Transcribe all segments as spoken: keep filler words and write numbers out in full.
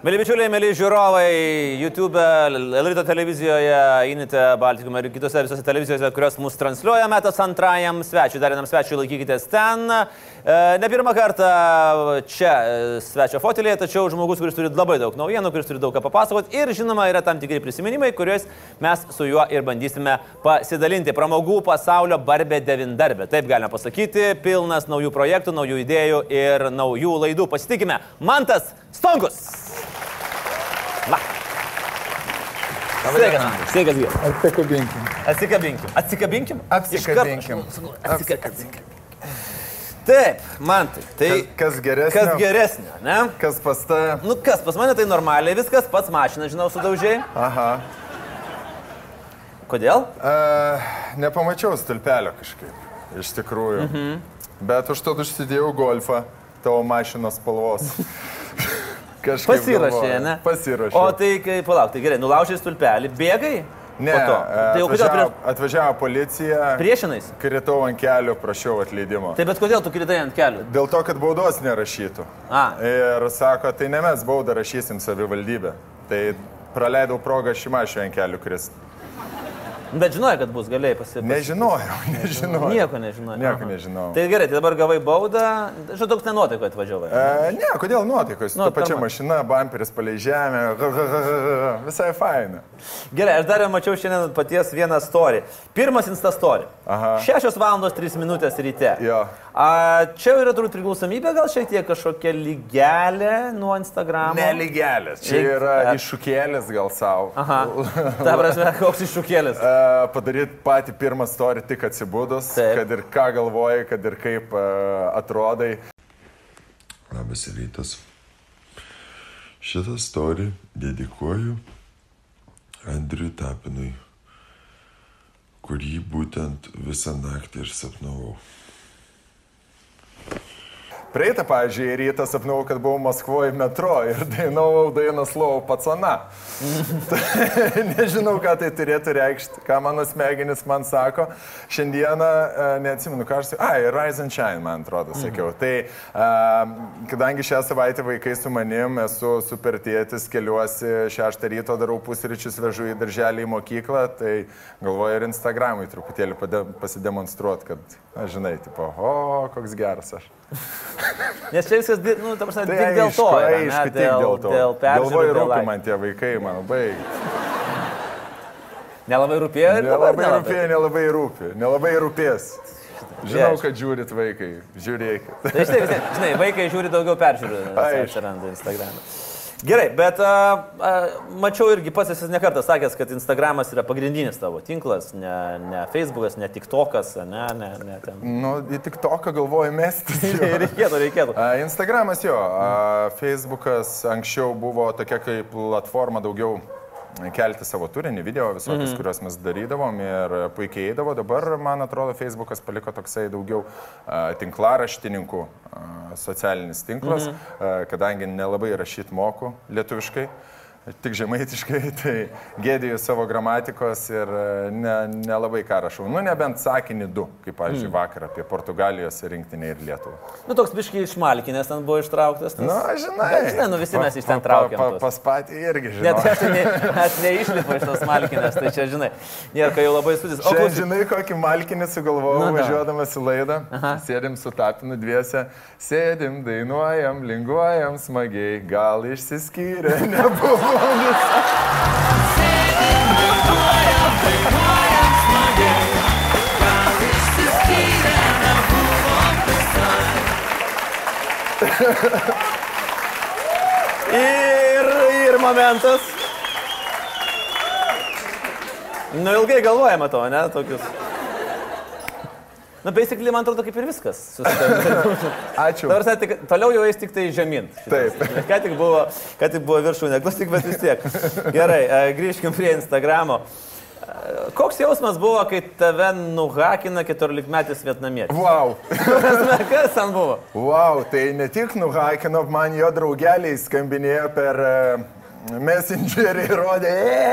Mėly bičiuliai, mėly žiūrovai, YouTube, L ryto televizijoje, Inite, Baltikume ir kitose visose televizijose, kurios mus transliuoja, metas antrajam svečiui. Dar vienam svečiui laikykitės ten. Ne pirmą kartą čia svečio fotelėje, tačiau žmogus, kuris turi labai daug naujienų, kuris turi daug ką papasakoti ir žinoma yra tam tikri prisiminimai, kuriuos mes su juo ir bandysime pasidalinti. Pramogų pasaulio barbė devindarbė, taip galime pasakyti, pilnas naujų projektų, naujų idėjų ir naujų laidų. Pasitikime, Mantas Stonkus. Va. Sveikas, Mantas. Sveikas, gyvas. Atsikabinkim. Atsikabinkim. Atsikabinkim? Apsikabinkim. Apsikabinkim. Taip, Mantai. Tai kas geresnio? Kas geresnio, ne? Kas pas ta? Nu, kas pas mane tai normaliai viskas, pats mašiną, žinau, sudaužiai. Aha. Kodėl? Uh, nepamačiau stulpelio kažkaip, iš tikrųjų. Mhm. Bet užtat užsidėjau golfą tavo mašinos spalvos. Pasirašė, ne? Pasirašė. O tai, kai, palauk, tai gerai, nulaužiai stulpelį, bėgai? Ne, tai atvažiavo, prie... atvažiavo policija. Priešinais? Kritau ant kelių, prašiau atleidimo. Tai bet kodėl tu kritai ant kelių? Dėl to, kad baudos nerašytų. A. Ir sako, tai ne mes baudą rašysim savivaldybę. Tai praleidau progą Šimašiui ant kelių kristi. Bet žinojai, kad bus, galėjai pasipasakyti. Nežinojau, nežinojau. Nieko nežinojau. Nieko nežinojau. Tai gerai, tai dabar gavai baudą. Žinau, toks nenuotaiko atvažiavai. E, ne, kodėl nuotaikos? Nu, ta pačia mašina, bamperis palei žemę. Visai faina. Gerai, aš dar mačiau šiandien paties vieną story. Pirmas Insta story. Aha. šešios valandos trys minutės ryte. Jo. A, čia yra turbūt priklausomybė, gal šiek tiek kažkokia lygelė nuo Instagramo? Ne lygelės, čia Lyg... yra At... iššūkėlis gal savo. Aha, ta prasme, koks iššūkėlis? E, padaryti patį pirmą story tik atsibūdus, Taip. Kad ir ką galvoji, kad ir kaip uh, atrodai. Labas rytas. Šitą story dedikuoju Andriui Tapinui, kurį būtent visą naktį ir sapnavau. Praeitą, pavyzdžiui, rytą sapnavau, kad buvau Maskvoje metro ir dainavau dainą Slovo pacana. Nežinau, ką tai turėtų reikšti, ką mano smegenis man sako. Šiandieną, neatsimenu, ką aš sakiau, ai, Rise and Shine, man atrodo, sakiau. Mhm. Tai, kadangi šią savaitę vaikai su manim, esu super tėtis, keliuosi šeštą ryto, darau pusryčius, vežu į darželį į mokyklą, tai galvoju ir Instagramui truputėlį pasidemonstruoti, kad, na, žinai, tipo, o, koks geras aš. Nes čia viskas, nu, ta prasme, tai tik dėl to. Tai aišku, tik dėl to. Dėl peržiūrų. Galvoju, rūpi man tie vaikai, man labai. Nelabai rūpėjo ir nelabai rūpėjo, nelabai rūpi. Nelabai rūpės. Žinau, kad žiūrit vaikai. Žiūrėkit. Tai štai, vis, žinai, vaikai žiūri daugiau peržiūrų. Atsiranda Instagram'e. Gerai, bet a, a, mačiau irgi pats esi ne kartą sakęs, kad Instagramas yra pagrindinis tavo tinklas, ne, ne Facebookas, ne TikTokas, ne, ne, ne ten. Nu, į TikToką galvoju mestis. reikėtų, reikėtų. A, Instagramas jo, a, Facebookas anksčiau buvo tokia kaip platforma daugiau kelti savo turinį, video visokius, mm-hmm. kuriuos mes darydavom ir puikiai eidavo. Dabar, man atrodo, Facebookas paliko toksai daugiau a, tinklaraštininkų a, socialinis tinklas, mm-hmm. a, kadangi nelabai rašyti moku lietuviškai, tik žemaitiškai, tai gėdiju savo gramatikos ir nelabai ne ką rašau. Nu, nebent sakinį du, kaip, pavyzdžiui, mm. vakar apie Portugalijos rinktinę ir Lietuvą. Nu, toks biškai iš Malkinės ten buvo ištrauktas. Tas... Nu, žinai. Bet, žinai, nu visi mes iš ten traukiam. Pa, pa, pas patį irgi, žinai. Net aš, ne, aš neišlipu iš tos Malkinės, tai čia, žinai, nėra, kai jau labai sudės. O, čia, žinai, kokį Malkinį sugalvojau, nu, važiuodamas į laidą. Aha. Sėdim su Tapinu dviese, sėdim, dainuojam, linguojam smagiai, gal išsiskyrė, nebuvo. Sėdim, dainuojam, dainuojam smagiai, gal išsiskyrę nebuvom visai. Ir, ir momentas. Nu, ilgai galvojame to, ne, tokius. Na, nu, basically, man atrodo, kaip ir viskas. Ačiū. Dabar, tik, toliau jau eis tik tai žemyn. Taip. Ką tik buvo, ką tik buvo viršūnė, klausyk, bet vis tiek. Gerai, grįžkim prie Instagramo. Koks jausmas buvo, kai tave nuhakina keturiolikmetis vietnamietis? Wow. Kas ten buvo? Wow, tai ne tik nuhakino, man jo draugeliai skambinėjo per Messengerį rodė.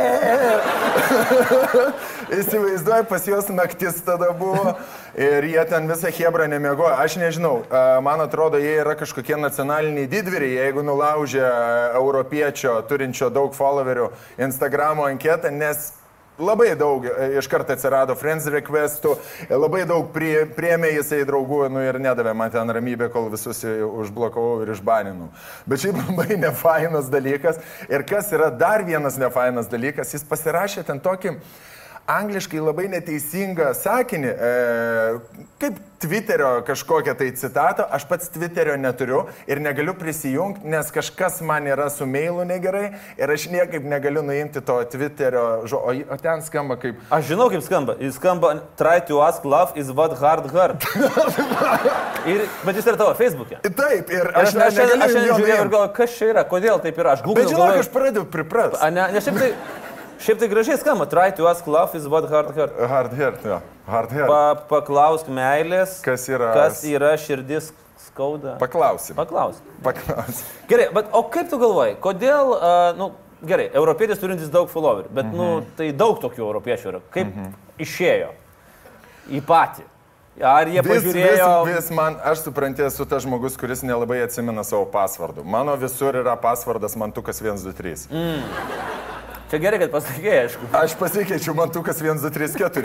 Įsivaizduoju, pas juos naktis tada buvo ir jie ten visą hebrą nemiegojo. Aš nežinau, man atrodo, jie yra kažkokie nacionaliniai didvyriai, jeigu nulaužė europiečio, turinčio daug followerių Instagramo anketą, nes labai daug iš karto atsirado friends requestų, labai daug prie, priemė jisai draugų, nu ir nedavė man ten ramybę, kol visus užblokavau ir išbaninau. Bet šiaip labai nefainas dalykas. Ir kas yra dar vienas nefainas dalykas, jis pasirašė ten tokį angliškai labai neteisingą sakinį, e, kaip Twitterio kažkokią tai citatą, aš pats Twitterio neturiu ir negaliu prisijungti, nes kažkas man yra su mailu negerai ir aš niekaip negaliu nuimti to Twitterio žodžio, o, o ten skamba kaip... Aš žinau, kaip skamba. Jis skamba try to ask love is what hard hurt. ir, bet jis yra tavo Facebook'e. Taip, ir aš, aš, aš, aš, aš žiūrėjau ir galvoju, galvoju, kas čia yra, kodėl taip yra. Aš Google bet žinok, aš pradėjau priprast. A, ne, ne, šiaip tai... Šiaip tai gražiai skamba. Try to ask love is what hard hurt. Hard hurt, jo. Hard hurt. Pa, paklausk meilės. Kas yra... Kas yra širdis skauda. Paklausim. Paklausk. Paklausim. Gerai, bet o kaip tu galvoji, kodėl, uh, nu, gerai, europietis turintis daug followerių, bet, mhm. nu, tai daug tokių europiečių yra. Kaip mhm. išėjo į patį? Ar jie vis, pažiūrėjo... Vis, vis man, aš suprantė, esu tas žmogus, kuris nelabai atsimena savo pasvardų. Mano visur yra pasvardas Mantukas vienas du trys. Mm. Čia gerai, kad pasakėjai, aišku. Aš pasikeičiu Mantukas vienas du trys keturi.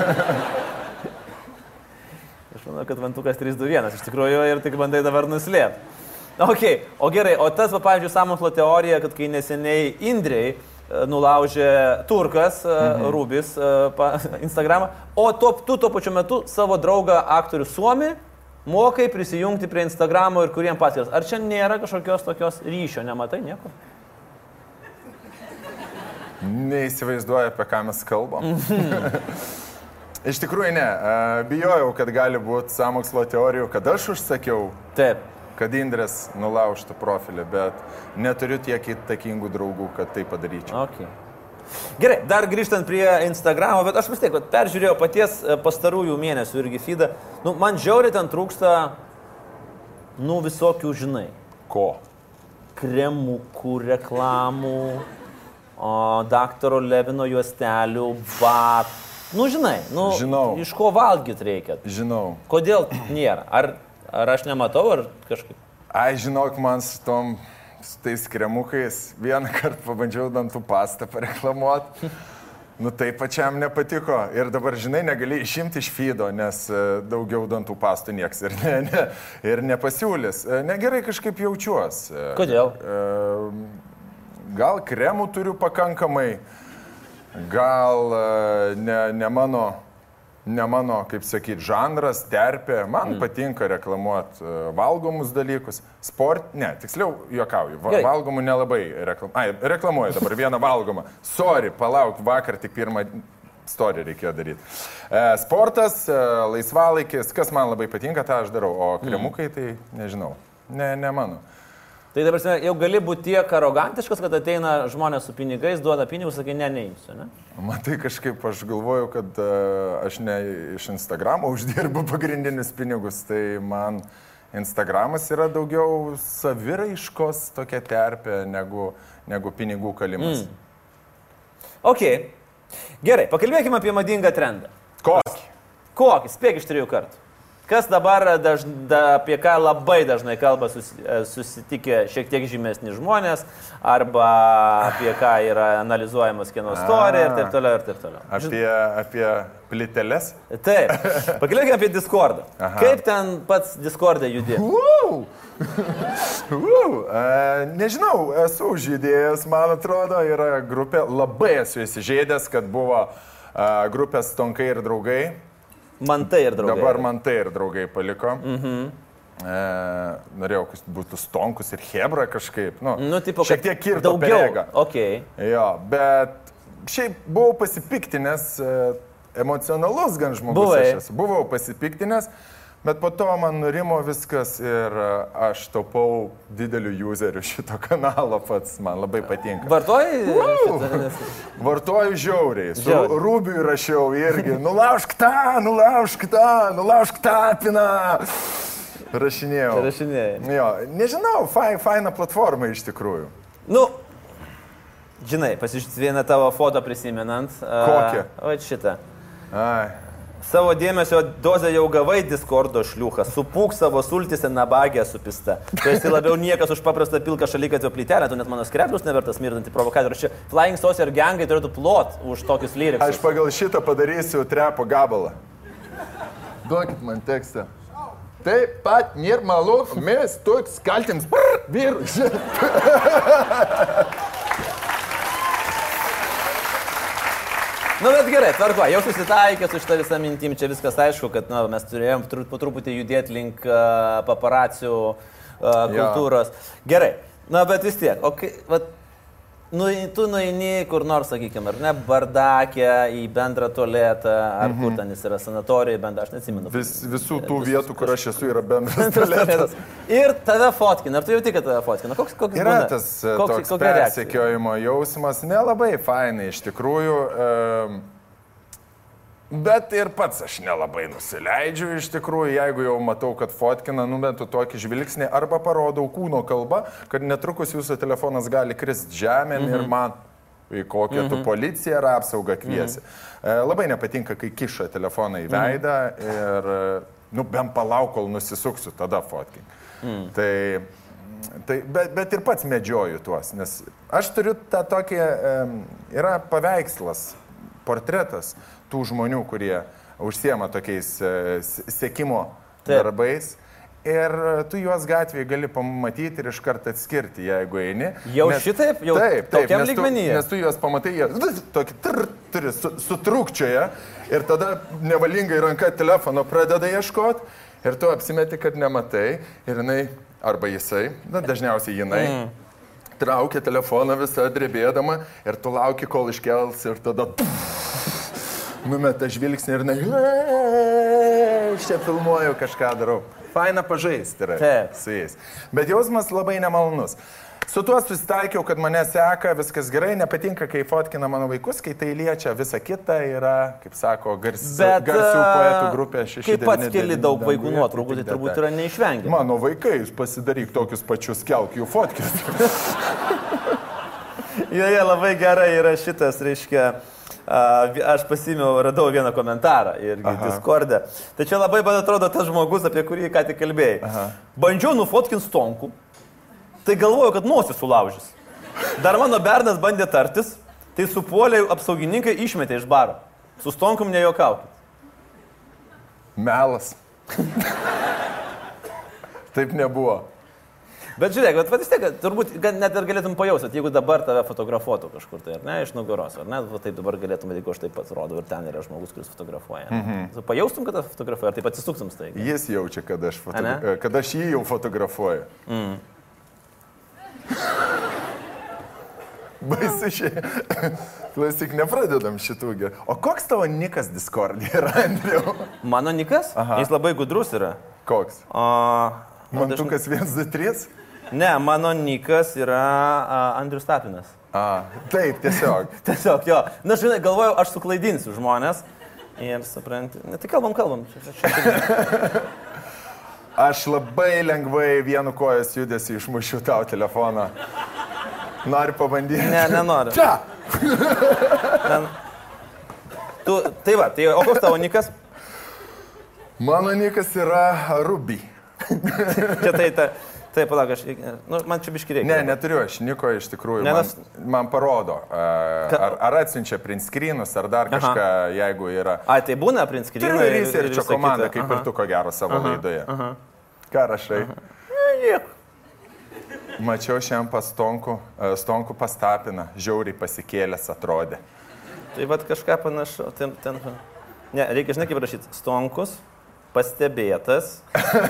Aš manau, kad Mantukas trys du vienas, iš tikrųjų, ir tik bandai dabar nuslėpti. Ok, o gerai, o tas, pavyzdžiui, sąmokslo teorija, kad kai neseniai Indrei nulaužė turkas, mhm. Rubis, Instagramą, o to, tu tuo pačiu metu savo draugą aktorių Suomį mokai prisijungti prie Instagramo ir kuriem paskyras. Ar čia nėra kažkokios tokios ryšio, nematai nieko? Neįsivaizduoju, apie ką mes kalbam. Iš tikrųjų ne. Bijojau, kad gali būti sąmokslo teorijų, kad aš užsakiau, Taip. kad Indrės nulaužtų profilį, bet neturiu tiek įtakingų draugų, kad tai padaryčiau. Okay. Gerai, dar grįžtant prie Instagramo, bet aš vis tiek peržiūrėjau paties pastarųjų mėnesių irgi feedą. Nu, man žiauriai ten trūksta, nu, visokių, žinai. Ko? Kremukų, reklamų. O daktaro Levino juostelių, bat. Nu, žinai, nu, Žinau. Iš ko valgyti reikia. Žinau. Kodėl nėra? Ar, ar aš nematau, ar kažkaip? Ai, žinok, man su tom, su tais kremukais vieną kartą pabandžiau dantų pastą pareklamuoti. Nu, tai pačiam nepatiko. Ir dabar, žinai, negali išimti iš feedo, nes daugiau dantų pastų nieks ir, ne, ne, ir nepasiūlys. Negerai kažkaip jaučiuos. Kodėl? E, Gal kremų turiu pakankamai, gal ne, ne, mano, ne mano, kaip sakyti, žanras, terpė. Man mm. patinka reklamuoti valgomus dalykus. Sport, ne, tiksliau, juokauju. Va, valgomų nelabai reklamuoju. Ai, reklamuoju dabar vieną valgomą. Sorry, palauk, vakar tik pirmą story reikėjo daryti. Sportas, laisvalaikis, kas man labai patinka, tą aš darau. O kremukai, tai nežinau, ne, ne mano. Tai dabar jau gali būti tiek arogantiškas, kad ateina žmonės su pinigais, duoda pinigus, sakai, ne, neimsiu, ne? Matai, kažkaip aš galvoju, kad uh, aš ne iš Instagramo uždirbu pagrindinius pinigus, tai man Instagramas yra daugiau saviraiškos tokia terpė negu, negu pinigų kalimas. Mm. Ok, gerai, pakalbėkime apie madingą trendą. Kokį? Kokį, spėk iš trijų kartų. Kas dabar, daž, da, apie ką labai dažnai kalba sus, susitikę šiek tiek žymesni žmonės, arba apie ką yra analizuojamas kino istorija ir taip toliau ir taip toliau. Apie, apie plyteles? Taip. Pakalbėkime apie Discordą. Aha. Kaip ten pats Discord'e judė? Wow! uh, nežinau, esu žydėjęs, man atrodo, yra grupė, labai esu įsižeidęs, kad buvo uh, grupės Stonkai ir draugai. Mantai ir draugai. Dabar Mantai ir draugai paliko. Mhm. E, norėjau, kad būtų Stonkus ir Hebra kažkaip. Nu, nu tipo, šiek tiek kirto perėga. Okay. Jo, bet šiaip buvau pasipiktinęs, emocionalus gan žmogus. Buvai. Aš esu. Buvau pasipiktinęs, bet po to man nurimo viskas ir aš taupau dideliu useriu šito kanalo pats. Man labai patinka. Vartoji? Wow. Vartoju žiauriai. Su Žiauri. Rubiui rašiau irgi. Nulaužk tą, nulaužk tą, nulaužk tą piną. Rašinėjau. Rašinėjai. Jo, nežinau, fai, faina platforma iš tikrųjų. Nu, Žinai, pasižiūrėti vieną tavo foto prisimenant. Kokią? O šitą. Ai. Savo dėmesio dozę jau gavai Discordo šliuchą, supūk savo sultise nabagę supista. Tu esi labiau niekas už paprastą pilką šalygatvio plytelę, tu net mano skreplius nevertas mirdantį provokatorių. Čia Flying Saucer gangai turėtų plot už tokius lyrikus. Aš pagal šitą padarysiu trepo gabalą. Duokit man tekstą. Taip pat nėra malu, mes toks kaltims vyrus. Nu, bet gerai, tvarko, jau susitaikė su šitą visą mintim, čia viskas aišku, kad nu, mes turėjom tru, po truputį judėti link uh, paparacijų uh, kultūros. Ja. Gerai, na, bet vis tiek, o kai, vat, nu, tu nueini kur nors, sakykime, ar ne, bardakę, į bendrą tualetą, ar mm-hmm. kur ten jis yra, sanatorijai, bendrą, aš neatsimenu. Vis, visų tų vis, vietų, kur aš esu, yra bendras tualetas. Ir tave fotkina, ar tu jauti, kad tave fotkina? Koks, koks yra būna? tas koks, toks persekiojimo jausmas, nelabai fainai iš tikrųjų. E, Bet ir pats aš nelabai nusileidžiu iš tikrųjų, jeigu jau matau, kad fotkina, numetu tokį žvilgsnį arba parodau kūno kalbą, kad netrukus jūsų telefonas gali kristi žemėn mm-hmm. ir man į kokią mm-hmm. tu policiją ar apsaugą kviesi. Mm-hmm. E, labai nepatinka, kai kiša telefoną į veidą mm-hmm. ir, nu, bent palauk, kol nusisuksiu, tada fotkink. Mm. Tai, tai, bet, bet ir pats medžioju tuos, nes aš turiu tą tokį, e, yra paveikslas, portretas tų žmonių, kurie užsiema tokiais e, sekimo Taip. darbais. Ir tu juos gatvėje gali pamatyti ir iš karto atskirti, jeigu eini. Jau nes, šitaip? Jau taip, taip, tokiam nes lygmenyje? Tu, nes tu juos pamatai, jie tokį trr, turi su, sutrūkčioje ir tada nevalingai ranka telefono pradeda ieškoti ir tu apsimeti, kad nematai ir jinai, arba jisai, na, dažniausiai jinai, mm. traukia telefoną visą drebėdama ir tu lauki, kol iškels ir tada... Numeta žvilgsnį ir na, aš čia filmuoju, kažką darau. Faina pažaisti yra Taip. su jais. Bet jausmas labai nemalonus. Su tuo susitaikiau, kad mane seka, viskas gerai, nepatinka, kai fotkina mano vaikus, kai tai liečia, visa kita yra, kaip sako, gars, Bet, garsių poetų grupė šeši. Kaip pats keli daug vaikų nuotraukų, tai turbūt yra neišvengiama. Mano vaikai, jūs pasidaryk tokius pačius, kelk jų fotkis. Joje labai gerai yra šitas, reiškia, aš pasimiau, radau vieną komentarą irgi Aha. Discord'e. Tai čia labai, man atrodo, tas žmogus, apie kurį ką tik kalbėjai. Aha. Bandžiau nufotkint Stonkų, tai galvoju, kad nosis sulaužys. Dar mano bernas bandė tartis, tai supuolė apsaugininkai išmetė iš baro. Su Stonkum nejuokaukit. Melas. Taip nebuvo. Bet žiūrėk, bet vis tiek, turbūt net ir galėtum pajausti, jeigu dabar tave fotografuotų kažkur tai, ar ne, iš nugaros, ar ne, taip dabar galėtum, jeigu aš taip pat rodau ir ten yra žmogus, kuris fotografuoja. Mm-hmm. Pajaustum, kad tave fotografuoja, ar taip atsisuktum staiga? Jis jaučia, kad aš, fotogra... kad aš jį jau fotografuoju. Mm. Baisu šiai. Klausyk, nepradedam šitų gerų. O koks tavo nikas Discord'e yra, Andriau? Mano nikas? Aha. Jis labai gudrus yra. Koks? O... Mantukas vienas, du, trys? Ne, mano nikas yra a, Andrius Tapinas. A, taip, tiesiog. Tiesiog, jo. Na, žinai, galvojau, aš suklaidinsiu žmonės. Ir supranti, ne, tai kalbam, kalbam. Aš labai lengvai vienu kojas judesi išmušiu tau telefoną. Nori pabandyti? Ne, nenoriu. Čia! Ten... Tu, tai va, tai o koks tavo nikas? Mano nikas yra Ruby. Čia tai, ta, tai palauk, aš, nu, man čia biški reikia. Ne, neturiu aš niko iš tikrųjų, ne, man, nas... man parodo, ar, ar atsiunčia print screenus, ar dar kažką, Aha. jeigu yra. A, tai būna print screenai. Tai ir jis ir čia komanda, kaip Aha. ir tu ko gero savo Aha. laidoje. Aha. Ką rašai? Nieko. Mačiau šiam pas Stonku, Stonku pastapiną, žiauriai pasikėlęs atrodė. Tai vat kažką panašu, ten, ten, ne, reikia, žinai, kaip rašyti, Stonkus. Pastebėtas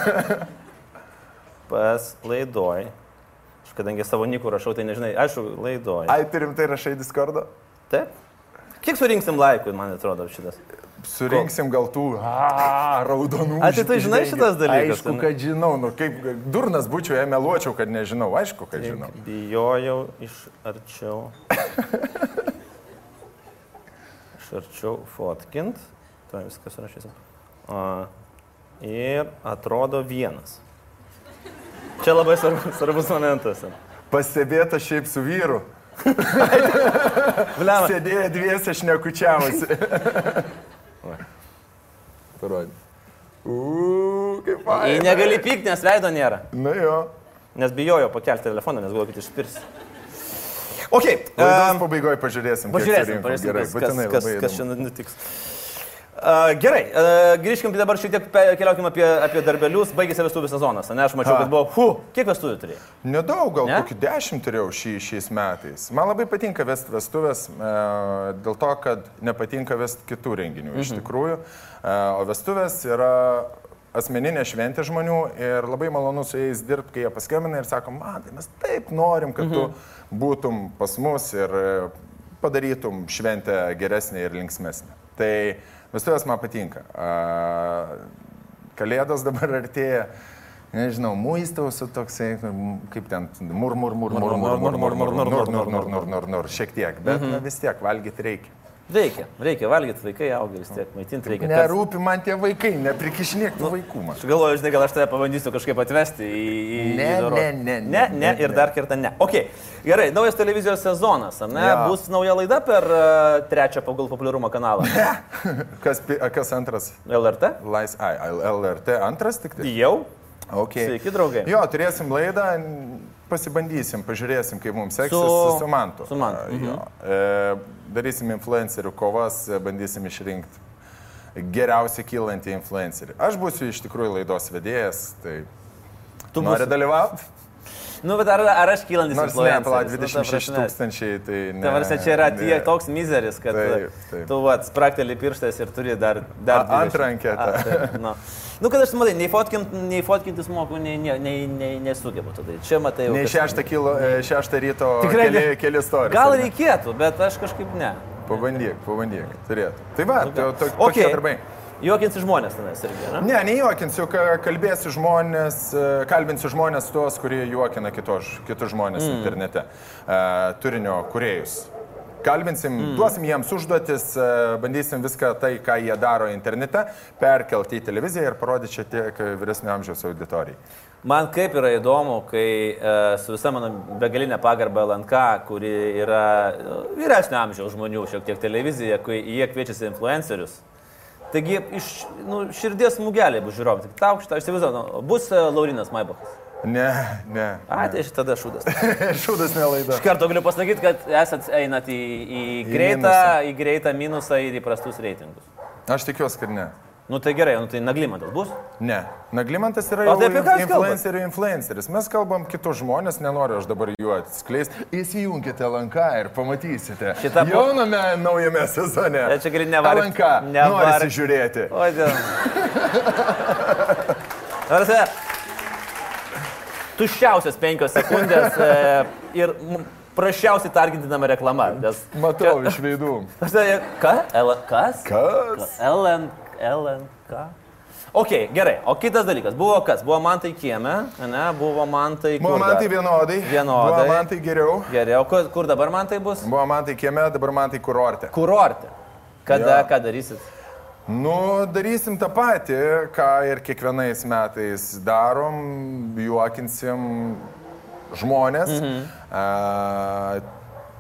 pas laidoj. Aš kadangi savo nikų rašau, tai nežinai, aišku, laidoj. Ai, tu rimtai rašai Discord'o? Taip. Kiek surinksim laikų, man atrodo, šitas? Surinksim gal tų a, raudonų. A, tai tu žinai šitas dalykas? Aišku, kad žinau. Nu, kaip durnas būčiau, jei meluočiau, kad nežinau. Aišku, kad žinau. Bijojau iš arčiau. Iš arčiau fotkint. Tuo viskas rašysim. O... Ir atrodo vienas. Čia labai svarbus, svarbus momentas. Pastebėta šiaip su vyru. Bliam. Sėdėjo dviese šnekučiavusi. Parodė. Uuu, kaip Į faina. negali pykti, nes veido nėra. Na jo. Nes bijojo pakelti telefoną, nes galvoju, kad išpirs. Ok. Laidos Um, pabaigoje pažiūrėsim. kiek pažiūrėsim, surinkom. pažiūrėsim, Gerai, kas, būtinai, kas, kas, labai kas įdomu. šiandien nutiks. Uh, gerai, uh, grįžkim dabar šiek tiek, pe- keliaukim apie, apie darbelius. Baigėsi vestuvių sezonas, ne? Aš mačiau, Ha. kad buvo, fu, kiek vestuvių turėjai? Nedaug, gal Ne? kokį dešimt turėjau šį, šiais metais. Man labai patinka vesti vestuvės, e, dėl to, kad nepatinka vesti kitų renginių iš tikrųjų. E, o vestuvės yra asmeninė šventė žmonių ir labai malonu su jais dirbti, kai jie paskambina ir sako, man, tai mes taip norim, kad tu būtum pas mus ir e, padarytum šventę geresnę ir linksmesnę. Tai vestuvės man patinka. E, Kalėdos dabar artėja. Nežinau, muistausiu toksai, kaip ten, mur, mur, mur, mur, mur, mur, mur, mur, nur, nur, nur, nur, nur, nur, nur, šiek tiek, bet na, vis tiek valgyti reikia. Reikia, reikia valgyti, vaikai auga vis tiek, maitinti reikia. Kas- Nerūpi man tie vaikai, neprikišinėk tų vaikų man. Aš galvoju, žinai, gal aš tave pabandysiu kažkaip atvesti į... į Ne, į doro- ne, ne, ne, ne, ne, ir ne. dar kartą ne. Ok, gerai, naujas televizijos sezonas, ar ne? Jo. Bus nauja laida per uh, trečią pagal populiarumą kanalą. Kas, pi- a, kas antras? L R T? Lais, ai, L R T antras tik tai? Jau? Okay. Sveiki, draugai. Jo, turėsim laidą, pasibandysim, pažiūrėsim, kaip mums seksis Su- su, su Mantu. su Mantu, A, jo. E, darysim influencerių kovas, e, bandysim išrinkti geriausiai kylantį influencerį. Aš būsiu iš tikrųjų laidos vedėjas, tai Tu nori būsi- dalyvauti? Nu, bet ar, ar aš kylantis Nors ne, influenceris? pala, Nu, ta dvidešimt šeši prasme- tūkstančiai, tai ne. Ta prasme, čia yra ne. tiek toks mizeris, kad Taip, taip. tu vat, sprakteli pirštais ir turi dar... dar A- antrą dvidešimt. anketą. A, taip, nu. nu, kad aš matai, nei, fotkint, nei fotkintis moku, nei, nei, nei, nei nesugebu tada. Čia matai jau... Nei kas- šeštą, kilo, e, šeštą ryto Tikrai keli, ne. keli istorijos. Gal ar ne? reikėtų, bet aš kažkaip ne. Pabandyk, pabandyk, turėtų. Tai va, Nu, to, ką. to, Okei. tokie darbai. Juokinsi žmonės tenais irgi, ne? Ne, nejuokinsiu, ka- kalbėsiu žmonės, e, kalbinsiu žmonės tuos, kurie juokina kitos, kitus žmonės mm. internete, e, turinio kūrėjus. Kalbinsim, mm. duosim jiems užduotis, e, bandysim viską tai, ką jie daro internete, perkelti į televiziją ir parodyti čia tiek vyresnio amžiaus auditorijai. Man kaip yra įdomu, kai e, su visa mano begalinė pagarba L N K, kuri yra e, vyresnio amžiaus žmonių, šiek tiek televizija, kai jie kviečiasi influencerius. Taigi iš nu, širdies smūgelė bus žiūrovai. Tik tau šitą, aš įsivaizduoju, bus e, Laurinas Maibachas. Ne, ne. A, tai aš tada šūdas. Šūdas nelaida. Iš karto galiu pasakyti, kad esat einat į, į, greitą, minusą. į greitą minusą ir į prastus reitingus. Aš tikiuosi, kad ne. Nu tai gerai, nu tai Naglimantas bus? Ne. Naglimantas yra O jau tai apie ką jūs influencerių influenceris. Mes kalbam kitus žmonės, nenoriu aš dabar jų atskleisti. Įsijunkite L N K ir pamatysite. Šitą po- Jauname naujame sezone. Tai čia gali nevargt- L N K. nevargt- Norisi žiūrėti. O, dėl. Tarsi, tuščiausias penkios sekundės e, ir m- prašiausiai targetinama reklama. Nes, Matau iš veidų. Tarsi, ką? L, kas? Kas? L N, L N K. Ok, gerai. O kitas dalykas. Buvo kas? Buvo Mantai kieme, ne? Buvo Mantai... Buvo kur man tai dar? vienodai. Vienodai. Buvo man tai geriau. Geriau. Kur, kur dabar Mantai bus? Buvo man tai kieme, dabar man tai kurorte. Kurorte. Kada, Jo. ką darysit? Nu, darysim tą patį, ką ir kiekvienais metais darom, juokinsim žmonės. Mhm. A,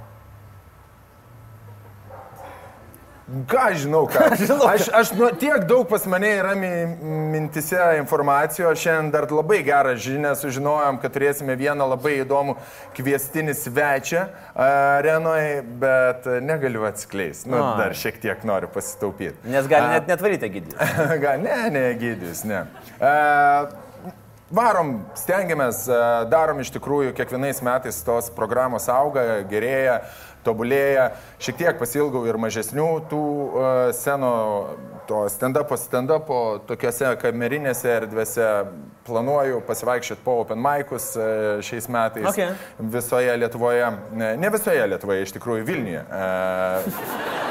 ką žinau, ką. Žinau, Aš, aš nu, tiek daug pas mane yra mi- mintise informacijos, šiandien dar labai gerą žinią sužinojom, kad turėsime vieną labai įdomų kviestinį svečią arenoje, bet negaliu atskleisti. Nu, Ai. dar šiek tiek noriu pasitaupyti. Nes gali net netvaryti gydyti. Gal, ne, ne, gydys, ne. E, varom, stengiamės, e, darom iš tikrųjų, kiekvienais metais tos programos auga, gerėja, tobulėja. Šiek tiek pasilgau ir mažesnių tų uh, scenų, to stand-upo, stand-upo, tokiuose kamerinėse erdvėse. Planuoju pasivaikščioti po open mic'us uh, šiais metais Okay. visoje Lietuvoje. Ne, ne visoje Lietuvoje, iš tikrųjų Vilniuje. Uh,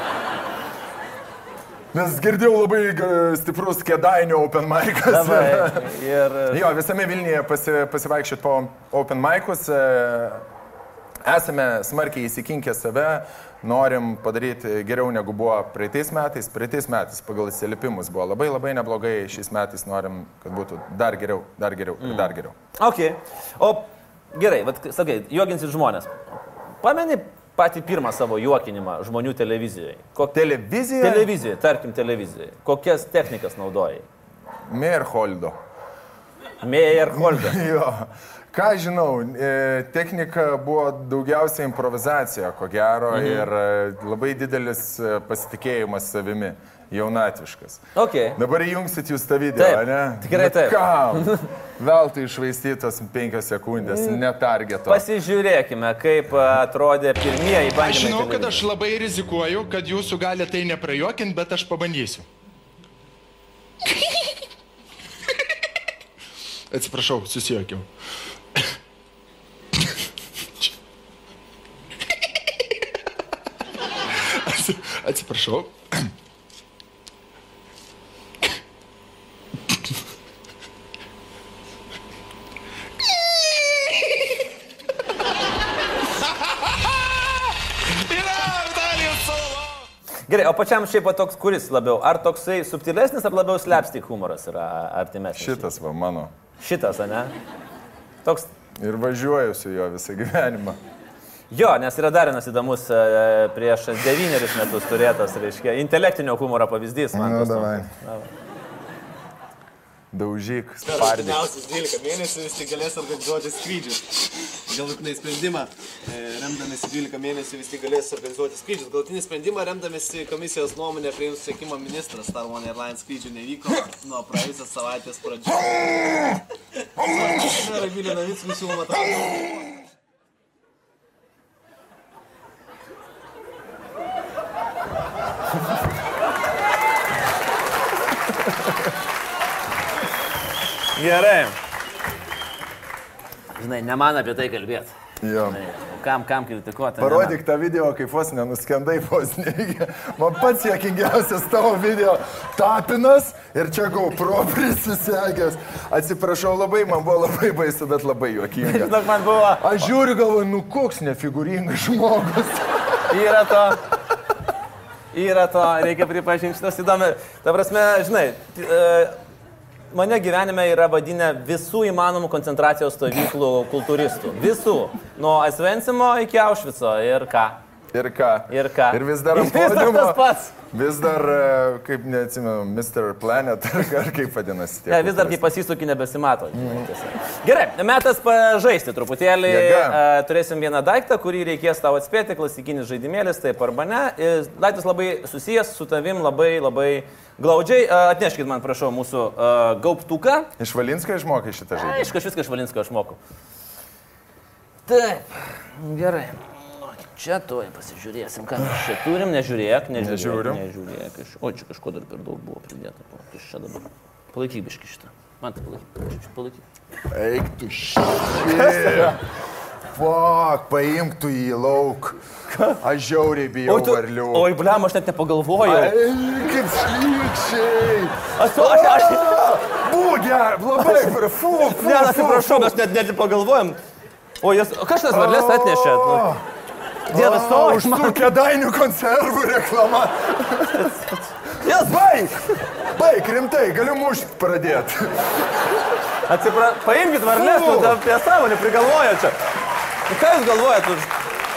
Nes girdėjau labai g- stiprus Kėdainių open mic'as. Davai. Ir... Jo, visame Vilniuje pasi, pasivaikščioti po open mic'us. e, Esame smarkiai įsikinkę save, norim padaryti geriau negu buvo praeitais metais. Praeitais metais pagal atsiliepimus buvo labai labai neblogai, šiais metais norim, kad būtų dar geriau, dar geriau ir dar geriau. Ok. O gerai, vat, sakai, juokinsit žmonės. pameni patį pirmą savo juokinimą žmonių televizijoje? Kok... Televizija? Televizija, tarkim televizijai. Kokias technikas naudojai? Meyerholdo. Meyerholdo. Jo. Ką žinau, e, technika buvo daugiausiai improvizacija, ko gero, mhm. ir e, labai didelis e, pasitikėjimas savimi, jaunatviškas. Okay. Dabar įjungsit jūs tą video, taip, ne? Tikrai Bet taip. Kam? Veltui iššvaistytos penkios sekundės, netargeto. Pasižiūrėkime, kaip atrodė pirmieji bandymai. Aš žinau, kad aš labai rizikuoju, kad jūsų gali tai neprajuokinti, bet aš pabandysiu. Atsiprašau, susijokiau. Atsiprašau. Gerai, o pačiam šiaip toks kuris labiau? Ar toksai subtilesnis, ar labiau slapstick humoras yra artimesnis? Šitas va mano. Šitas, ane? Toks... Ir važiuoju su juo visą gyvenimą. Jo, nes yra dar vienas įdomus prieš devynerius metus turėtas, reiškia, intelektinio humoro pavyzdys. Man Na, davai. Daužyk, spardyk. Artimiausius dvylika mėnesių vis tik galės organizuoti skrydžius. Galutinai sprendimą, remdamėsi dvylika mėnesių vis tik galės organizuoti skrydžius. Galutinį sprendimą remdamėsi komisijos nuomonę priims susisiekimo ministras. Star One Airlines skrydžių nevyko nuo praėjusios savaitės pradžios. Rabilė Navickų siūloma transporto. Gerai. Žinai, ne man apie tai kalbėti. Jo. Žinai, kam, kam kritikuoti. Parodyk tą video, kaip vos nenuskendai vos nereikia. Man pats juokingiausias tavo video tapinas ir čia GoPro prisisegęs. Atsiprašau labai, man buvo labai baisu, bet labai juokinga. Žinok, man buvo. Aš žiūriu, galvoju, nu koks nefigūringas žmogus. Yra to. Yra to, reikia pripažinti, šitas įdomi. Ta prasme, žinai, mane gyvenime yra vadinę visų įmanomų koncentracijos stovyklų kultūristų. Visų. Nuo Osvencimo iki Aušvico. Ir ką? Ir ką? Ir ką? Ir vis dar ant Vis dar podiumo. tas pats. Vis dar, kaip neatsimenu, mister Planet, ar kaip vadinasi. Ne, vis dar kaip pasisukį nebesimato. Mm. Gerai, metas pažaisti truputėlį. Jėga. Turėsim vieną daiktą, kurį reikės tau atspėti, klasikinis žaidimėlis, taip arba ne. Daiktas labai susijęs su tavim labai labai glaudžiai. Atneškit man, prašau, mūsų uh, gaubtuką. Iš Valinsko išmokai šitą žaidimą? Aišku, aš viską iš Valinsko išmokau. Taip, gerai. Čia tuoj pasižiūrėsim, ką mes čia turim, nežiūrėk, nežiūrėk, Nežiūrim. nežiūrėk. Iš... O, čia kažko dar per daug buvo pridėta. Iš čia dabar. Palaikyk biškį šitą. Man tai palaikyk. Palaikyk. Eik tu šį. Fuck, paimk tu į lauk. Aš žiauriai bijau tu... varlių. Oi, bliam, aš net nepagalvojau. Ai, kaip šlykščiai. Aš tu, aš, aš... Būgia, labai, fu, fu, Ne, atsiprašau, mes net nepagalvojom. O, jas... Kas tas varlės atnešė? Nu... Dievas to, Už tų kėdainių konservų reklama. Jas, Baig, baig, rimtai, galiu mušti pradėti. atsiprašau, paimkit varlės, tu apie savo neprigalvojo čia. Ką jūs galvojat už...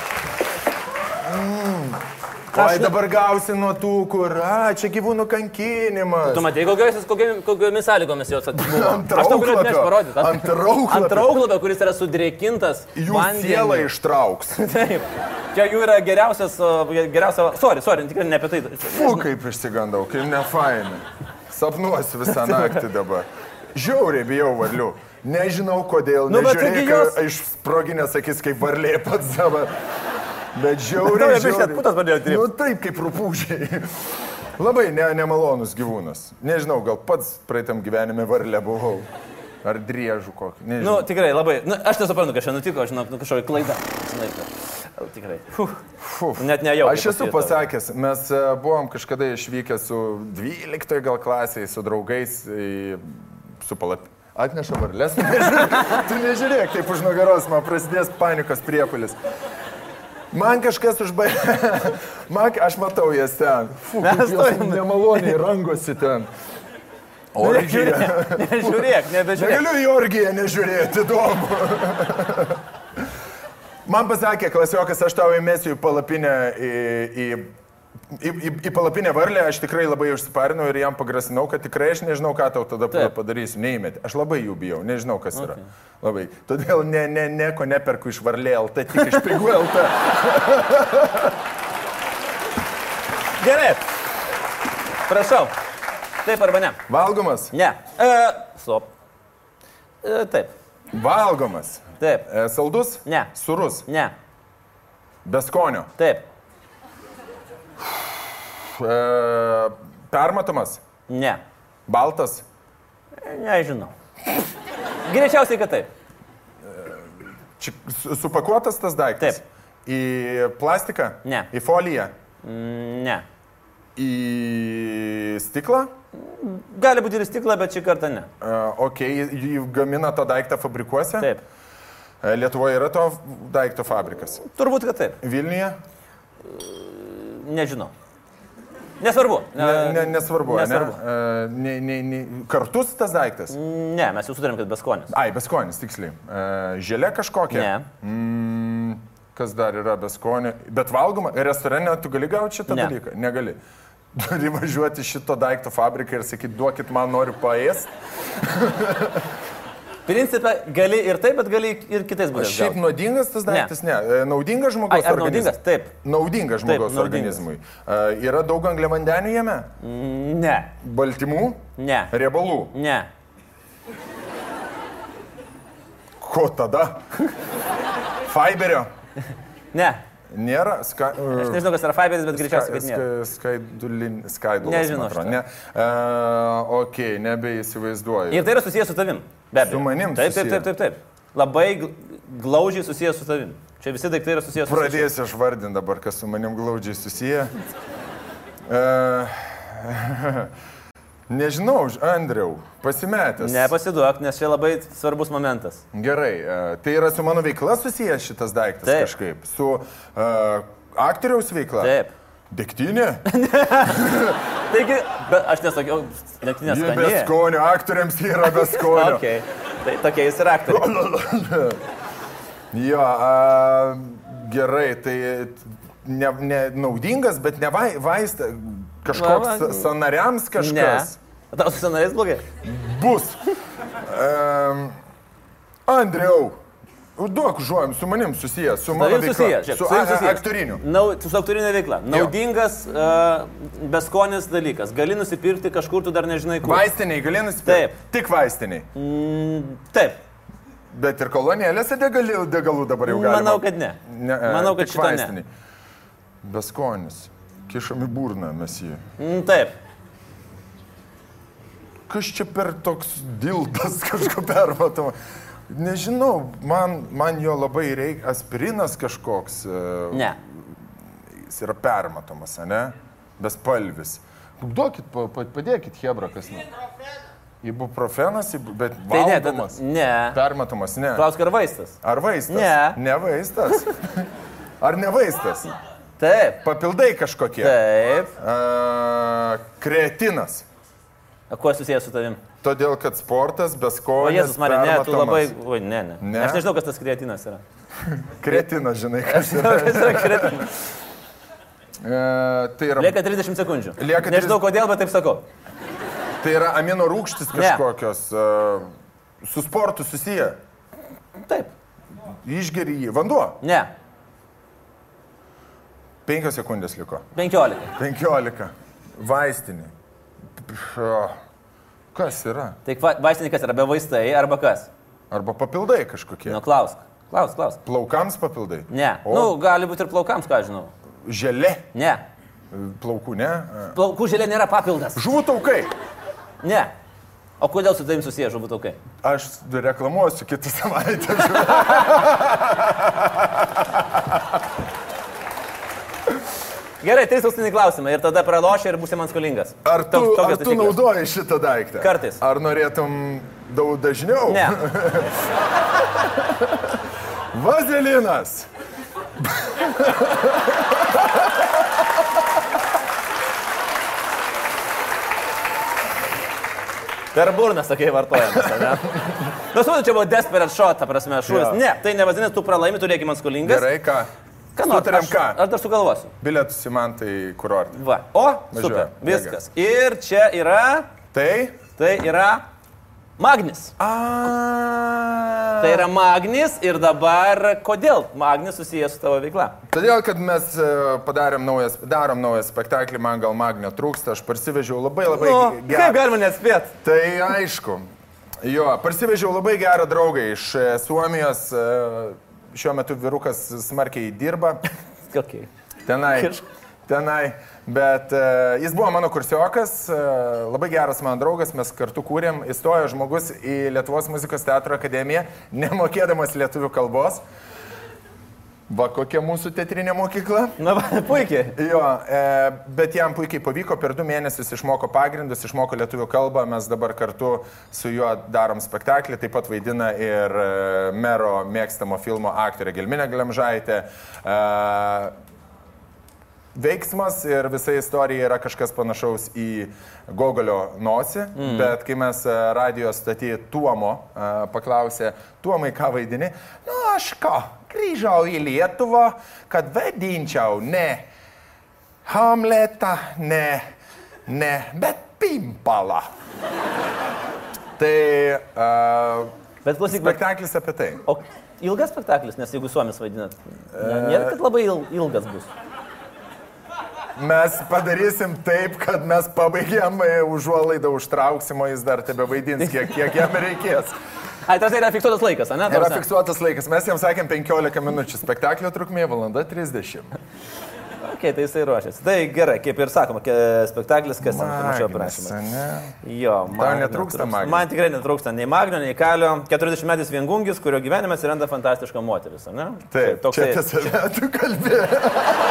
Oi, dabar gausi nuo tų, kur, a, čia gyvūnų kankinimas. Tu matai, kokiomis, kokiomis, kokiomis sąlygomis jos atbuvo? Ant Aš tau galiu atnešti rauklapio. parodyti. Ant rauklapio. Ant rauklapio, kuris yra sudrėkintas Jų vandeniu. sielą ištrauks. Taip. Čia jų yra geriausias, geriausia... Sorry, sorry, tikrai ne apie tai. Fu, kaip išsigandau, kaip nefainai. Sapnuosiu visą naktį dabar. Žiauriai bijau varlių. Nežinau kodėl, Nu, bet taigi nežiūrėk, jos- iš sproginės akis kaip varlė pats dabar. Bet Tau žiauriai, jau biškį žiauriai. atputas pradėjo trypt. Nu taip, kaip rupūžiai. Labai ne, nemalonus gyvūnas. Nežinau, gal pats praeitam gyvenime varlė buvau. Ar driežų kokį. Nu, Nežinau. tikrai, labai. Nu, aš nesuprantu, kas čia nutiko, žinok, nu, kažkokia klaida. Žinai, tikrai. Fuh. Fuf. Net nejaukiai Aš esu pasijutau. pasakęs, mes e, buvom kažkada išvykę su dvyliktoje gal klasėje, su draugais, į, su palap... Atneša varlės. Tu nežiūrėk, taip už nugaros, man prasidės panikos priepuolis. Man kažkas užbaigė. Man, aš matau jas ten. Fu, kaip Mes jos turim. nemaloniai rangosi ten. Orgija. Nežiūrėk, nebežiūrėk. Negaliu į orgiją nežiūrėti, įdomu. Man pasakė klasiokas, aš tau įmėsiu į palapinę, į, į, į, į, į palapinę varlę, aš tikrai labai užsiparinau ir jam pagrasinau, kad tikrai aš nežinau, ką tau tada Taip. padarysiu, neįmėti. Aš labai jų bijau, nežinau, kas Okay. yra. Labai. Todėl ne, ne, nieko neperku iš varlė L T, tik iš pigų L T. Gerai. Prašau. Taip arba ne? Valgomas? Ne. E, stop. E, taip. Valgomas. Taip. E, saldus? Ne. Surus? Ne. Be skonio? Taip. E, permatomas? Ne. Baltas? Nežinau. Greičiausiai, kad taip. Či, su- supakuotas tas daiktas? Taip. Į plastiką? Ne. Į foliją? Ne. Į stiklą? Gali būti ir stiklą, bet šį kartą ne. Uh, ok, jį gamina to daiktą fabrikuose? Taip. E, Lietuvoje yra to daikto fabrikas. Turbūt, kad taip. Vilniuje? Nežinau. Nesvarbu. Ne, ne, nesvarbu, Nesvarbu. ne? E, ne, ne, ne? Kartus tas daiktas? Ne, mes jau sutarėm, kad beskonis. Ai, beskonis, tiksliai. E, želė kažkokia? Ne. Mm, kas dar yra beskonė? Bet valgoma? Restorane tu gali gauti šitą Ne. dalyką? Negali. Turi važiuoti šito daikto fabriką ir sakyti, duokit man, noriu paėsti. Principė, gali ir taip, bet gali ir kitais būdais. Šiaip gauti. naudingas tas daiktas? Ne. E, Naudingas Ai, žmogaus ar organizmui? naudingas? Taip. Naudingas žmogaus Taip, naudingas. organizmui. E, yra daug angliavandenių jame? Ne. Baltymų? Ne. Riebalų? Ne. Ko tada? Fiberio? Ne. Nėra? Ska... Aš nežinau, kas yra fiberis, bet greičiausiai, kad nėra. Skaidulin... Skaidulas. Nežinau man atrodo, šito. Ne. Uh, ok, nebeįsivaizduoju. Ir tai yra susijęs su tavim. Be abejo. Su manim Taip, taip, susiję. taip, taip, taip. Labai gl- glaudžiai susijęs su tavim. Čia visi daiktai yra susijęs su tavim. Pradėsiu aš vardinti dabar, kas su manim glaudžiai susiję. Uh, nežinau, Andriau, pasimetęs. Nepasiduok, nes čia labai svarbus momentas. Gerai, uh, tai yra su mano veikla susijęs šitas daiktas Taip. kažkaip? Su uh, aktoriaus veikla? Taip. Degtinė? Taigi, bet aš nesakiau, nektinės Jie be skanė. skonio, aktoriams yra be skonio. Okay. Tai tokia jis yra aktoriai. Jo, a, gerai, tai ne, ne naudingas, bet ne vai, vaistas, kažkoks Va, va. sa- sanariams Ne. kažkas Tau su scenarais blogai? bus. Um, Andriau, duok žuojam, su manim susijęs, su mano Tavim veikla, susijęs. žiūrėk, su tavim a- a- susijęs. aktoriniu. Nau, su aktorinė veikla. Naudingas, uh, beskonis dalykas. Gali nusipirkti kažkur, tu dar nežinai kur. Vaistiniai, gali nusipirkti? Taip. Tik vaistiniai. Mm, taip. Bet ir kolonėlėse degalų, degalų dabar jau galima. Manau, kad ne. Ne, e, Manau, kad tik šito ne. vaistiniai. Beskonis. Kišami burną mes jį. Mm, taip. Kas čia per toks dildas kažko permatoma? Nežinau, man, man jo labai reikia. Aspirinas kažkoks. e, Ne. Jis yra permatomas, ne? Bespalvis. Duokit, pa- pa- padėkit Hebra, kas ne. Ibuprofenas, ibu- bet Tai ne, tada, valgomas. ne. Permatomas, ne. Klausk, ar vaistas? Ar vaistas? Ne. Ne vaistas. Ar ne vaistas? Taip. Papildai kažkokie. Taip. A, kreatinas. O kuo susijęs su tavim? Todėl, kad sportas, O beskonis. Jėzus, Marija, ne, tu permatomas. labai... Oi, ne, ne, Ne? Aš nežinau, kas tas kreatinas yra. Kretinas, žinai, kas yra. Kas yra kreatinas? E, tai, yra Lieka trisdešimt sekundžių. Lieka Nežinau kodėl, bet taip sakau. tai yra amino rūgštis Ne. kažkokios. E, su sportu susiję. Taip. Išgeri jį. Vanduo. Ne. Penkios sekundės liko. penkiolika. Penkiolika. Vaistinė. Pš, Kas yra? Tai va- vaistininkas yra be vaistai arba kas? Arba papildai kažkokie. Nu, klausk. Klausk, klausk. Plaukams papildai. Ne. O Nu, gali būti ir plaukams, ką aš žinau. želė. Ne. Plaukų, ne? Plaukų želė nėra papildas. Žuvų taukai. Ne. O kodėl su tavim susiję žuvų taukai? Aš reklamuosiu kitą savaitę. Gerai, trys paskutiniai klausimai ir tada pralošia ir būsi man skolingas. Ar tu, Tok- tokios ar tu taisyklės. naudoji šitą daiktą? Kartais. Ar norėtum daug dažniau? Ne. Vazelinas. Per burną, sakai, vartojamas, ne? Nu, suprantu, čia buvo desperate shot, ta prasme, šūvis. Jo. Ne, tai nevadinasi, tu pralaimi, tu lieki man skolingas. Gerai, ką? Ką nors, Sutarėm aš, ką? aš dar sugalvosiu. Bilietus į man tai kurortą. Va. O, Važiuoja, super, viskas. Ir čia yra, Tai? tai yra Magnis. A. Tai yra Magnis ir dabar, kodėl Magnis susijęs su tavo veikla? Todėl, kad mes e, padarėm naujas, darom naują spektaklį, man gal Magnio trūksta, aš parsivežiau labai labai Nu, gerą. kaip galima nespėt? Tai aišku. Jo, parsivežiau labai gerą draugą iš e, Suomijos. E, šiuo metu vyrukas smarkiai dirba. Okay. Tenai. Kažk- Tenai. Bet e, jis buvo mano kursiokas, e, labai geras mano draugas, mes kartu kūrėm. Įstojo žmogus į Lietuvos muzikos teatro akademiją, nemokėdamas lietuvių kalbos. Va, kokia mūsų teatrinė mokykla. Na, va, puikiai. Jo, e, bet jam puikiai pavyko, per du mėnesius išmoko pagrindus, išmoko lietuvių kalbą, mes dabar kartu su juo darom spektaklį, taip pat vaidina ir e, mero mėgstamo filmo aktorė Gelminė Glemžaitė. E, veiksmas ir visa istorija yra kažkas panašaus į Gogolio nosį, mm. bet kai mes e, radijo statį Tuomo e, paklausė, Tuomai, ką vaidini? Nu, aš ką? Grįžau į Lietuvą, kad vaidinčiau ne Hamletą, ne, ne, bet Pimpalą. Tai uh, Bet klausyk, bet... spektaklis apie tai. O ilgas spektaklis, nes jeigu suomis vaidinat, ne, nėra, kad labai il- ilgas bus. Mes padarysim taip, kad mes pabaigėm e, užuolaidą, užtrauksim, o jis dar tebe vaidins, kiek, kiek jam reikės. Ai, tas yra fiksuotas laikas, ne? Yra fiksuotas laikas. Mes jam sakėm penkiolika minučių. Spektaklio trukmė valanda trisdešimt. Ok, tai jisai ruošiasi. Tai gerai, kaip ir sakoma, ke- spektaklis, kas ten panašio aprašymą. ne? Jo, man netrūksta Magnio? Man tikrai netrūksta nei Magnio, nei Kalio. keturiasdešimt metais viengungis, kurio gyvenime atsiranda fantastiška moteris, ne? Taip, toksai... čia tiesa, tu kalbėjai.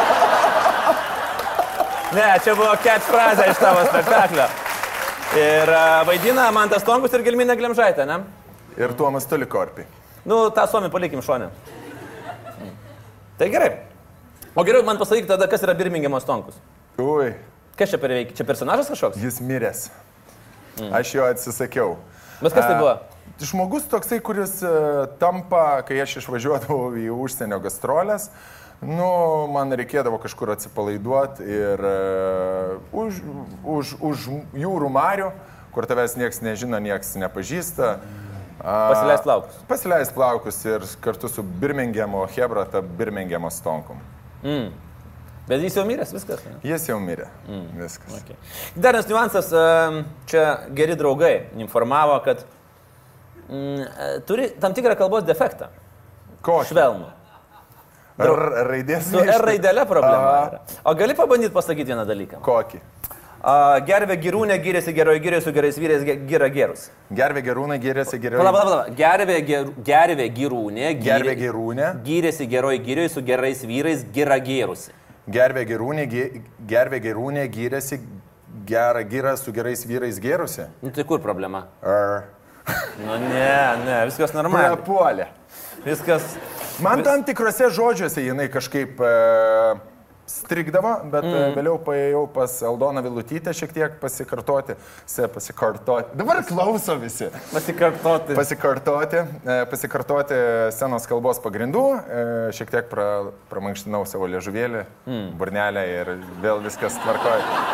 Ne, čia buvo catchphrase iš tavo spektaklio. Ir uh, vaidina Mantas Tonkus ir Gelminė Glemžaitė, ne? Ir Tuomas Tolikorpiai. Nu, tą suomį palikim šonę. Tai gerai. O geriau man pasakyk tada, kas yra Birmingemas Tonkus. Ui, Kas čia per veik? Čia personažas kažkoks? jis miręs. Aš jo atsisakiau. Bet kas tai buvo? A, Žmogus toksai, kuris e, tampa, kai aš išvažiuodavau į užsienio gastrolės, nu, man reikėdavo kažkur atsipalaiduoti ir uh, už, už, už jūrų marių, kur tavęs nieks nežino, nieks nepažįsta. Pasileist plaukus. Pasileist plaukus ir kartu su Birmingemo Hebra, ta Birmingemo Stonkum. Mm. Bet jis jau miręs, viskas. Ne? Jis jau mirė. Mm. Viskas. Okay. Dar vienas niuansas, em, čia geri draugai informavo, kad mm, turi tam tikrą kalbos defektą. Kokį? Švelnų. Ar raidės? Su R raidelė problema Aha. yra. O gali pabandyti pasakyti vieną dalyką? Kokį? A, gervė girūnė gyrėsi geroji gyrė, su gerais vyrais ge- gira gerus. Gervė gerūnai gyrėsi Pala, geriau. pala, pala. Gervė, ger, gervė girūnė gyrė- Gervė gerūnė. gyrėsi geroji gyrė, su gerais vyrais gira gerusi. Gervė gerūnė, gi- gervė gerūnė gyrėsi gerą gyrą su gerais vyrais gėrusi. Nu tai kur problema? Ar Nu ne, ne, viskas normaliai. prapuolė. Viskas. Man tam tikrose žodžiuose jinai kažkaip e, strigdavo, bet mm. vėliau paėjau pas Aldoną Vilutytę šiek tiek pasikartoti. Se, pasikartoti. Dabar klauso visi. Pasikartoti. Pasikartoti, e, pasikartoti scenos kalbos pagrindų, e, šiek tiek pra, pramankštinau savo liežuvėlį, mm. burnelę ir vėl viskas tvarkoja.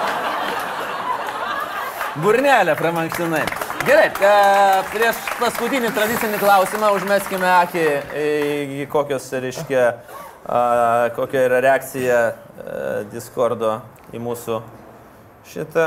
Burnelę pramankštinai. Gerai, e, prieš paskutinį tradicinį klausimą užmeskime akį į, į kokios, reiškia, a, kokia yra reakcija a, Discordo į mūsų šitą.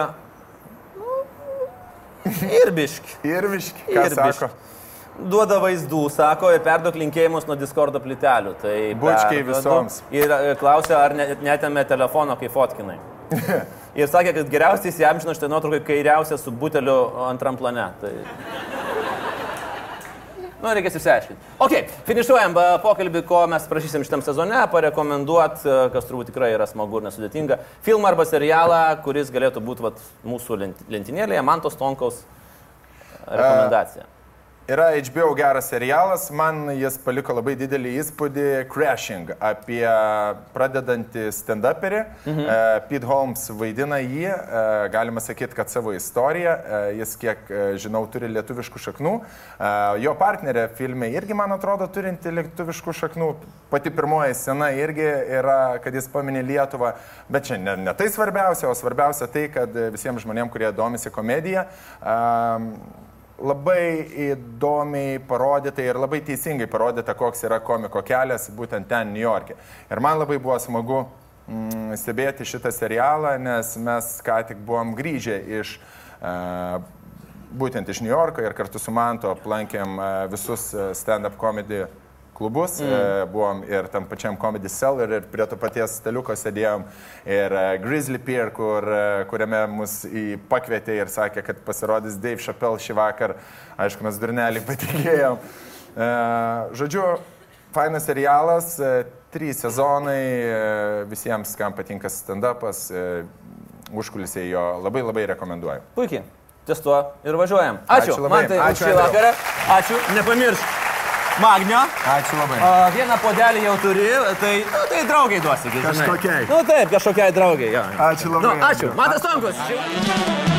Ir biški. Ir viški, ką Ir sako? Duoda vaizdų, sako, ir perduok linkėjimus nuo Discordo plytelių. Tai Bučkiai perduodu. visoms. Ir e, klausia, ar ne- netėmė telefono, kai fotkinai. Ir sakė, kad geriausiai įsiamžino šitą nuotrauką kairiausią su buteliu antram plane. Tai... Nu, reikės išsiaiškinti. Ok, finišuojam ba, pokalbį, ko mes prašysim šitam sezone, parekomenduot, e, kas turbūt tikrai yra smagu ir nesudėtinga, filmą arba serialą, kuris galėtų būti vat, mūsų lent- lentynėlėje, Mantos Tonkaus rekomendacija. Yra H B O geras serialas, man jis paliko labai didelį įspūdį Crashing apie pradedantį stand-uperį. Mhm. Uh, Pete Holmes vaidina jį, uh, galima sakyti, kad savo istoriją, uh, jis kiek uh, žinau turi lietuviškų šaknų. Uh, jo partnerė filme irgi, man atrodo, turinti lietuviškų šaknų. Pati pirmoji scena irgi yra, kad jis paminė Lietuvą, bet čia ne, ne tai svarbiausia, o svarbiausia tai, kad visiems žmonėms, kurie domisi komediją, uh, labai įdomiai parodyta ir labai teisingai parodyta, koks yra komiko kelias būtent ten, New York'e. Ir man labai buvo smagu mm, stebėti šitą serialą, nes mes ką tik buvom grįžę iš, uh, būtent iš New Yorko ir kartu su Mantu aplankėm uh, visus stand-up comedy klubus, mm. uh, buvom ir tam pačiam Comedy Cellar ir prie to paties staliuko sėdėjom ir uh, Grizzly Pear, kur, uh, kuriame mus į pakvietė ir sakė, kad pasirodys Dave Chappelle šį vakar. Aišku, mes durnelį patikėjom. Uh, žodžiu, fainas serialas, uh, trys sezonai, uh, visiems, kam patinka stand-upas, uh, užkulisiai jo labai labai rekomenduoju. Puikiai, ties tuo ir važiuojam. Ačiū, Ačiū labai. man tai Ačiū šį vakarą. Ačiū, nepamiršk. Magnio. Ačiū labai. A, vieną podelį jau turi, tai, nu, tai draugiai duosi. Kažkokiai. Nu taip, kažkokiai draugiai. Jo. Ačiū labai. Nu, ačiū. Matas Tonkus.